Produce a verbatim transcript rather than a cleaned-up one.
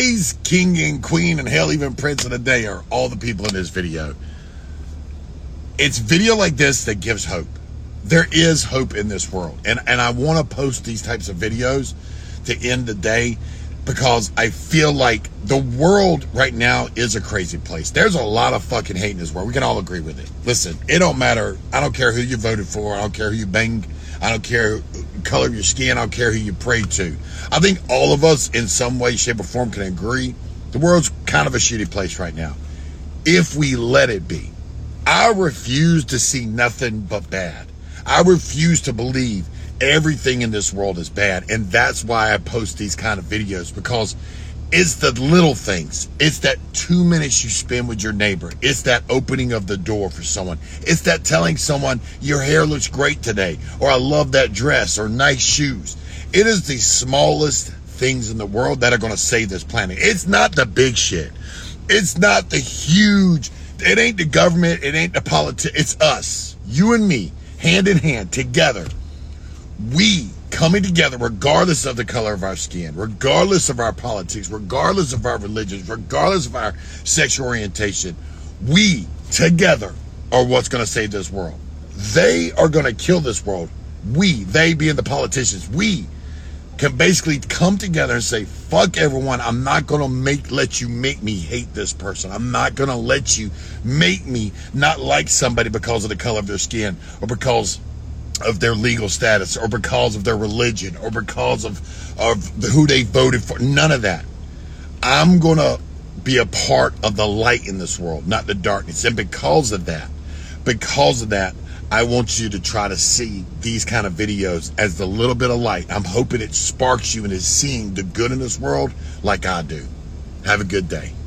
today's king and queen and hell, even prince of the day are all the people in this video. It's video like this that gives hope. There is hope in this world. And, and I want to post these types of videos to end the day because I feel like the world right now is a crazy place. There's a lot of fucking hate in this world. We can all agree with it. Listen, it don't matter. I don't care who you voted for. I don't care who you banged. I don't care the color of your skin. I don't care who you prayed to. I think all of us in some way, shape, or form can agree the world's kind of a shitty place right now. If we let it be. I refuse to see nothing but bad. I refuse to believe everything in this world is bad. And that's why I post these kind of videos, because it's the little things. It's that two minutes you spend with your neighbor. It's that opening of the door for someone. It's that telling someone your hair looks great today, or I love that dress, or nice shoes. It is the smallest things in the world that are going to save this planet. It's not the big shit. It's not the huge, it ain't the government, it ain't the politics. It's us, you and me, hand in hand, together. We coming together regardless of the color of our skin, regardless of our politics, regardless of our religions, regardless of our sexual orientation. We together are what's going to save this world. They are going to kill this world. We, they being the politicians, we can basically come together and say, fuck everyone. I'm not going to make let you make me hate this person. I'm not going to let you make me not like somebody because of the color of their skin, or because of their legal status, or because of their religion, or because of, of the, who they voted for. None of that. I'm going to be a part of the light in this world, not the darkness. And because of that, because of that, I want you to try to see these kind of videos as the little bit of light. I'm hoping it sparks you into seeing the good in this world like I do. Have a good day.